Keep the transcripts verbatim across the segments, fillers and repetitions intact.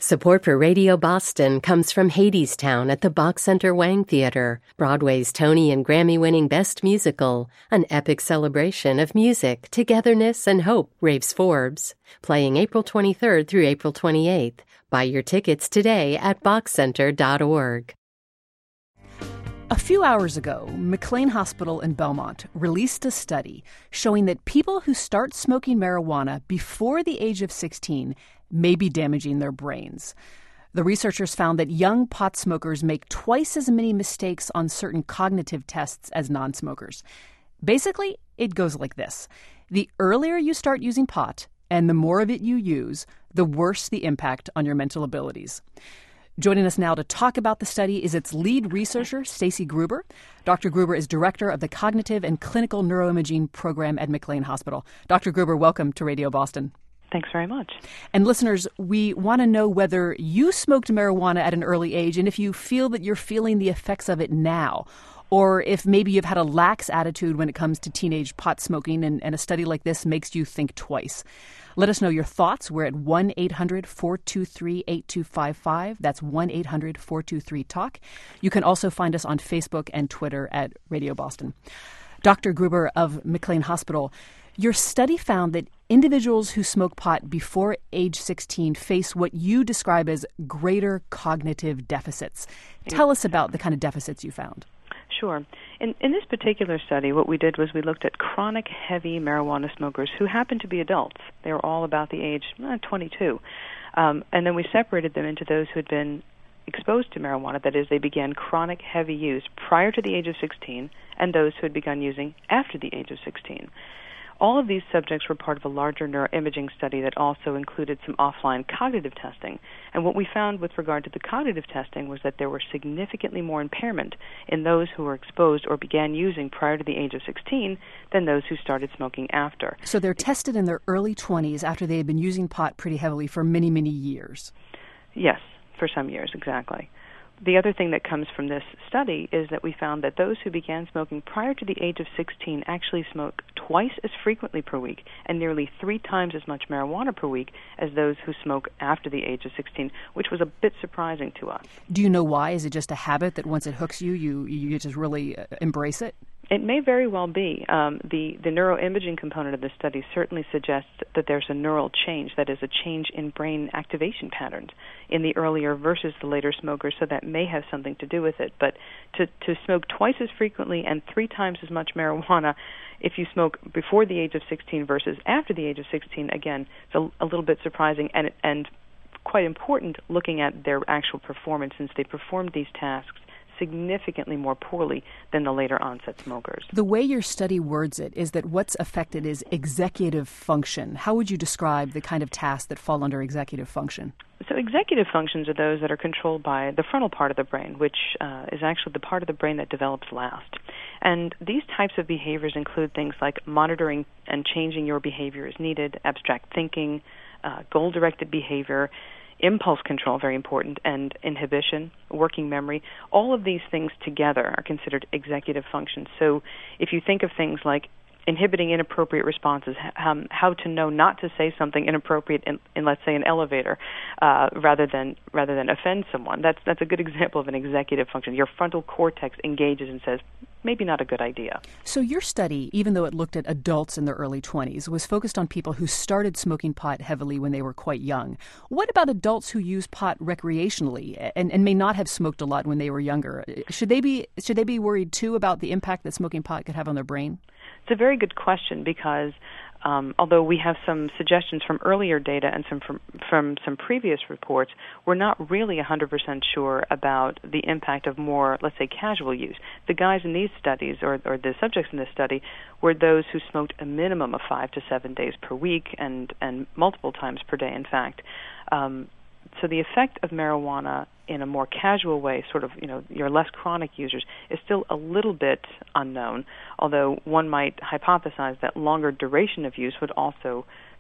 Support for Radio Boston comes from Hadestown at the Bach Center Wang Theater, Broadway's Tony and Grammy-winning Best Musical, an epic celebration of music, togetherness, and hope, raves Forbes. Playing April twenty-third through April twenty-eighth. Buy your tickets today at bach center dot org. A few hours ago, McLean Hospital in Belmont released a study showing that people who start smoking marijuana before the age of sixteen may be damaging their brains. The researchers found that young pot smokers make twice as many mistakes on certain cognitive tests as non-smokers. Basically, it goes like this. The earlier you start using pot and the more of it you use, the worse the impact on your mental abilities. Joining us now to talk about the study is its lead researcher, Stacy Gruber. Doctor Gruber is director of the Cognitive and Clinical Neuroimaging Program at McLean Hospital. Doctor Gruber, welcome to Radio Boston. Thanks very much. And listeners, we want to know whether you smoked marijuana at an early age and if you feel that you're feeling the effects of it now, or if maybe you've had a lax attitude when it comes to teenage pot smoking and, and a study like this makes you think twice. Let us know your thoughts. We're at one eight hundred four two three eight two five five. That's one eight hundred four two three talk. You can also find us on Facebook and Twitter at Radio Boston. Doctor Gruber of McLean Hospital, your study found that individuals who smoke pot before age sixteen face what you describe as greater cognitive deficits. Tell us about the kind of deficits you found. Sure. In, in this particular study, what we did was we looked at chronic heavy marijuana smokers who happened to be adults. They were all about the age eh, twenty-two. Um, and then we separated them into those who had been exposed to marijuana, that is, they began chronic heavy use prior to the age of sixteen, and those who had begun using after the age of sixteen. All of these subjects were part of a larger neuroimaging study that also included some offline cognitive testing. And what we found with regard to the cognitive testing was that there were significantly more impairment in those who were exposed or began using prior to the age of sixteen than those who started smoking after. So they're tested in their early twenties after they had been using pot pretty heavily for many, many years. Yes, for some years, exactly. The other thing that comes from this study is that we found that those who began smoking prior to the age of sixteen actually smoke twice as frequently per week and nearly three times as much marijuana per week as those who smoke after the age of sixteen, which was a bit surprising to us. Do you know why? Is it just a habit that once it hooks you, you, you just really embrace it? It may very well be. Um, the, the neuroimaging component of the study certainly suggests that there's a neural change, that is, a change in brain activation patterns in the earlier versus the later smokers, so that may have something to do with it. But to, to smoke twice as frequently and three times as much marijuana if you smoke before the age of sixteen versus after the age of sixteen, again, it's a, a little bit surprising and, and quite important looking at their actual performance, since they performed these tasks significantly more poorly than the later onset smokers. The way your study words it is that what's affected is executive function. How would you describe the kind of tasks that fall under executive function? So executive functions are those that are controlled by the frontal part of the brain, which uh, is actually the part of the brain that develops last. And these types of behaviors include things like monitoring and changing your behavior as needed, abstract thinking, uh, goal-directed behavior, impulse control, very important, and inhibition, working memory. All of these things together are considered executive functions. So if you think of things like inhibiting inappropriate responses, um, how to know not to say something inappropriate in, in let's say, an elevator, uh, rather than rather than offend someone. That's that's a good example of an executive function. Your frontal cortex engages and says, maybe not a good idea. So your study, even though it looked at adults in their early twenties, was focused on people who started smoking pot heavily when they were quite young. What about adults who use pot recreationally and, and may not have smoked a lot when they were younger? Should they be should they be worried too about the impact that smoking pot could have on their brain? It's a very good question because um, although we have some suggestions from earlier data and some from, from some previous reports, we're not really one hundred percent sure about the impact of more, let's say, casual use. The guys in these studies, or, or the subjects in this study, were those who smoked a minimum of five to seven days per week and, and multiple times per day, in fact. Um, so the effect of marijuana in a more casual way, sort of, you know, your less chronic users, is still a little bit unknown, although one might hypothesize that longer duration of use would also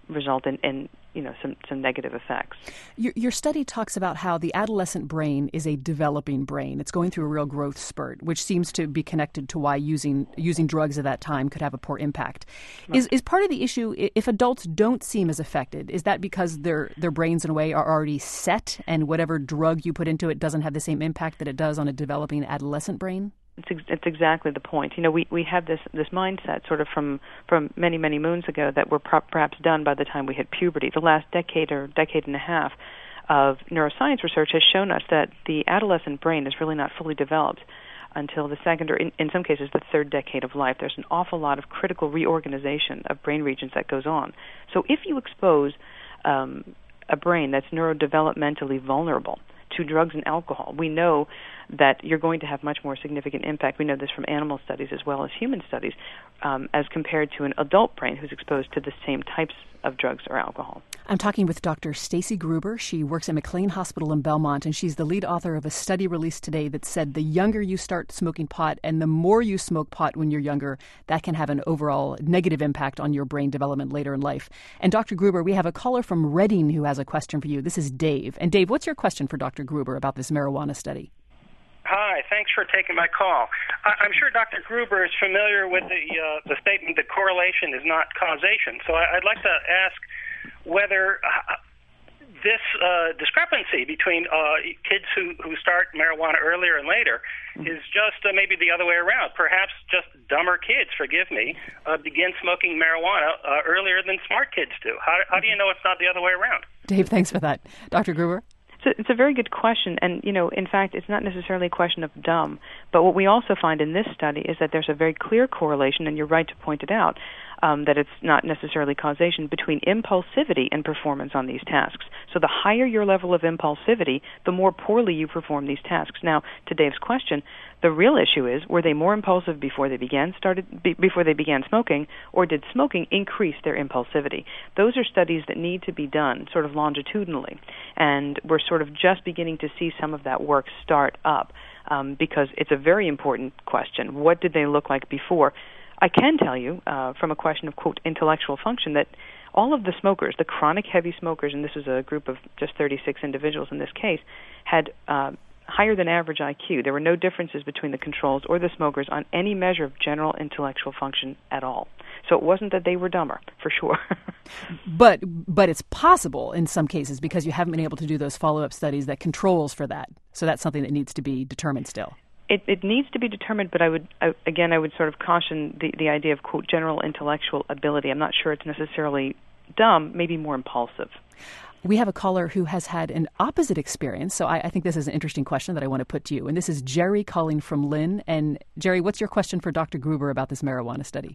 result in, in you know some, some negative effects. Your, your study talks about how the adolescent brain is a developing brain. It's going through a real growth spurt, which seems to be connected to why using using drugs at that time could have a poor impact. Right. Is is part of the issue if adults don't seem as affected? Is that because their their brains in a way are already set, and whatever drug you put into it doesn't have the same impact that it does on a developing adolescent brain? It's, ex- it's exactly the point. You know, we, we have this, this mindset sort of from, from many, many moons ago that we're pro- perhaps done by the time we hit puberty. The last decade or decade and a half of neuroscience research has shown us that the adolescent brain is really not fully developed until the second or, in, in some cases, the third decade of life. There's an awful lot of critical reorganization of brain regions that goes on. So if you expose um, a brain that's neurodevelopmentally vulnerable to drugs and alcohol, we know that you're going to have much more significant impact. We know this from animal studies as well as human studies, um, as compared to an adult brain who's exposed to the same types of drugs or alcohol. I'm talking with Doctor Stacy Gruber. She works at McLean Hospital in Belmont, and she's the lead author of a study released today that said the younger you start smoking pot and the more you smoke pot when you're younger, that can have an overall negative impact on your brain development later in life. And Doctor Gruber, we have a caller from Reading who has a question for you. This is Dave. And Dave, what's your question for Doctor Gruber about this marijuana study? Hi, thanks for taking my call. I- I'm sure Doctor Gruber is familiar with the uh, the statement that correlation is not causation. So I- I'd like to ask whether uh, this uh, discrepancy between uh, kids who, who start marijuana earlier and later is just uh, maybe the other way around. Perhaps just dumber kids, forgive me, uh, begin smoking marijuana uh, earlier than smart kids do. How, how do you know it's not the other way around? Dave, thanks for that. Doctor Gruber? So it's a very good question, and, you know, in fact, it's not necessarily a question of dumb, but what we also find in this study is that there's a very clear correlation, and you're right to point it out, um, that it's not necessarily causation, between impulsivity and performance on these tasks. So the higher your level of impulsivity, the more poorly you perform these tasks. Now, to Dave's question, the real issue is, were they more impulsive before they began started be, before they began smoking, or did smoking increase their impulsivity? Those are studies that need to be done sort of longitudinally, and we're sort of just beginning to see some of that work start up, um, because it's a very important question. What did they look like before? I can tell you uh, from a question of, quote, intellectual function that all of the smokers, the chronic heavy smokers, and this is a group of just thirty-six individuals in this case, had uh, higher than average I Q. There were no differences between the controls or the smokers on any measure of general intellectual function at all. So it wasn't that they were dumber, for sure. but but it's possible in some cases because you haven't been able to do those follow-up studies that controls for that. So that's something that needs to be determined still. It, it needs to be determined, but I would, I, again, I would sort of caution the, the idea of, quote, general intellectual ability. I'm not sure it's necessarily dumb, maybe more impulsive. We have a caller who has had an opposite experience, so I, I think this is an interesting question that I want to put to you. And this is Jerry calling from Lynn. And Jerry, what's your question for Doctor Gruber about this marijuana study?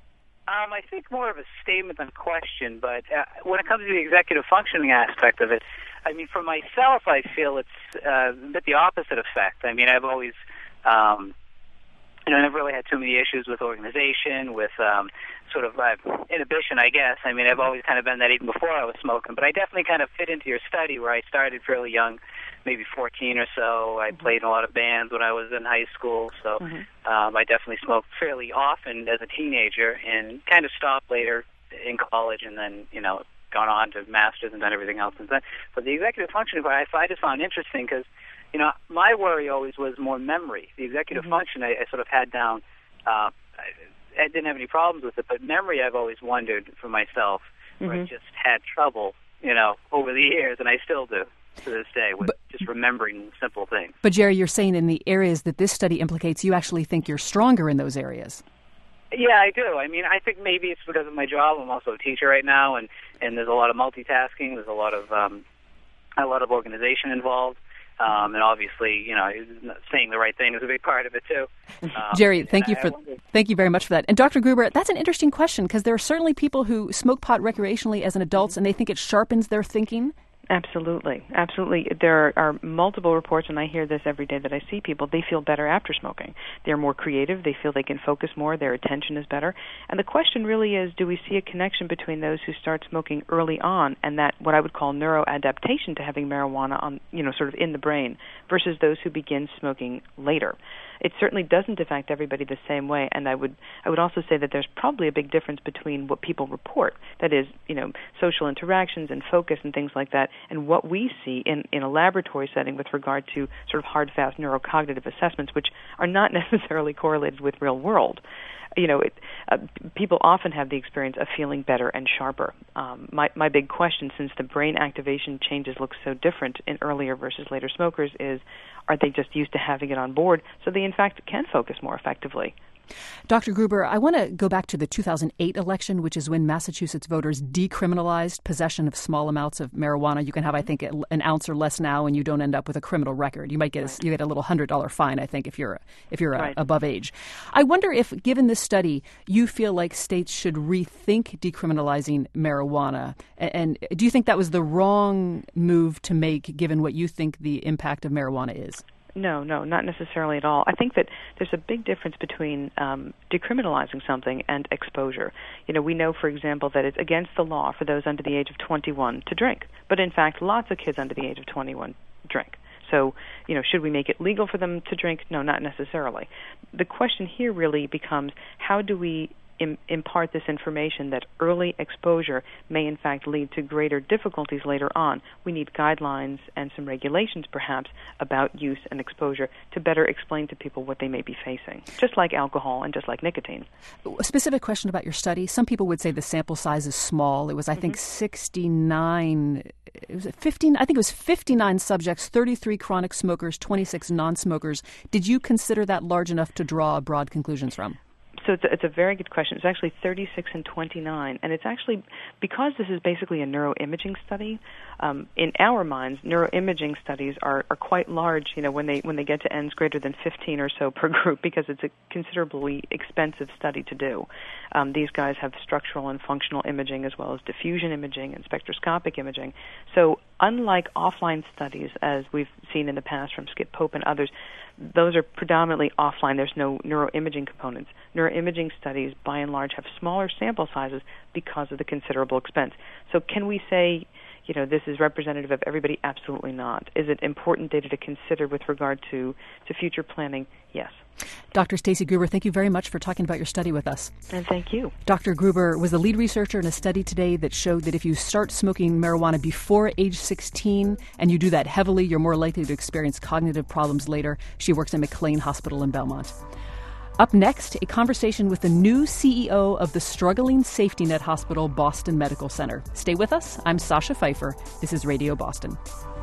Um, I think more of a statement than question, but uh, when it comes to the executive functioning aspect of it, I mean, for myself, I feel it's uh, a bit the opposite effect. I mean, I've always, um, you know, never really had too many issues with organization, with um, sort of uh, inhibition, I guess. I mean, I've always kind of been that even before I was smoking, but I definitely kind of fit into your study where I started fairly young, maybe fourteen or so. I mm-hmm. played in a lot of bands when I was in high school, so mm-hmm. um, I definitely smoked fairly often as a teenager and kind of stopped later in college and then, you know, gone on to masters and done everything else since then. But the executive functioning part, I, I just found interesting because, you know, my worry always was more memory. The executive mm-hmm. function I, I sort of had down. Uh, I, I didn't have any problems with it, but memory I've always wondered for myself, mm-hmm. where I just had trouble, you know, over the years, and I still do to this day with but, just remembering simple things. But, Jerry, you're saying in the areas that this study implicates, you actually think you're stronger in those areas. Yeah, I do. I mean, I think maybe it's because of my job. I'm also a teacher right now, and, and there's a lot of multitasking. There's a lot of um, a lot of organization involved. Um, and obviously, you know, saying the right thing is a big part of it too. Um, Jerry, thank you for thank you very much for that. And Doctor Gruber, that's an interesting question because there are certainly people who smoke pot recreationally as an adults, and they think it sharpens their thinking. Absolutely, absolutely. There are multiple reports, and I hear this every day that I see people. They feel better after smoking. They're more creative. They feel they can focus more. Their attention is better. And the question really is, do we see a connection between those who start smoking early on and that what I would call neuroadaptation to having marijuana on, you know, sort of in the brain versus those who begin smoking later? it certainly doesn't affect everybody the same way. And I would I would also say that there's probably a big difference between what people report, that is, you know, social interactions and focus and things like that, and what we see in, in a laboratory setting with regard to sort of hard, fast neurocognitive assessments, which are not necessarily correlated with real world. You know, it, uh, people often have the experience of feeling better and sharper. Um, my, my big question, since the brain activation changes look so different in earlier versus later smokers, is are they just used to having it on board so they, in fact, can focus more effectively? Doctor Gruber, I want to go back to the two thousand eight election, which is when Massachusetts voters decriminalized possession of small amounts of marijuana. You can have, I think, an ounce or less now, and you don't end up with a criminal record. You might get right. a, you get a little hundred dollar fine, I think, if you're if you're right. uh, above age. I wonder if, given this study, you feel like states should rethink decriminalizing marijuana, and, and do you think that was the wrong move to make, given what you think the impact of marijuana is? No, no, not necessarily at all. I think that there's a big difference between um, decriminalizing something and exposure. You know, we know, for example, that it's against the law for those under the age of twenty-one to drink. But in fact, lots of kids under the age of twenty-one drink. So, you know, should we make it legal for them to drink? No, not necessarily. The question here really becomes, how do we im- impart this information that early exposure may in fact lead to greater difficulties later on? We need guidelines and some regulations perhaps about use and exposure to better explain to people what they may be facing, just like alcohol and just like nicotine. A specific question about your study. Some people would say the sample size is small. It was, I mm-hmm. think, sixty-nine, it was fifteen, I think it was fifty-nine subjects, thirty-three chronic smokers, twenty-six non-smokers. Did you consider that large enough to draw broad conclusions from? So it's a, it's a very good question. It's actually thirty-six and twenty-nine, and it's actually, because this is basically a neuroimaging study, um, in our minds, neuroimaging studies are, are quite large, you know, when they when they get to N's greater than fifteen or so per group, because it's a considerably expensive study to do. Um, these guys have structural and functional imaging as well as diffusion imaging and spectroscopic imaging. So unlike offline studies, as we've seen in the past from Skip Pope and others, those are predominantly offline. There's no neuroimaging components. Neuroimaging studies, by and large, have smaller sample sizes because of the considerable expense. So can we say, you know, this is representative of everybody? Absolutely not. Is it important data to consider with regard to, to future planning? Yes. Doctor Stacy Gruber, thank you very much for talking about your study with us. And thank you. Doctor Gruber was the lead researcher in a study today that showed that if you start smoking marijuana before age sixteen and you do that heavily, you're more likely to experience cognitive problems later. She works at McLean Hospital in Belmont. Up next, a conversation with the new C E O of the struggling Safety Net Hospital, Boston Medical Center. Stay with us. I'm Sasha Pfeiffer. This is Radio Boston.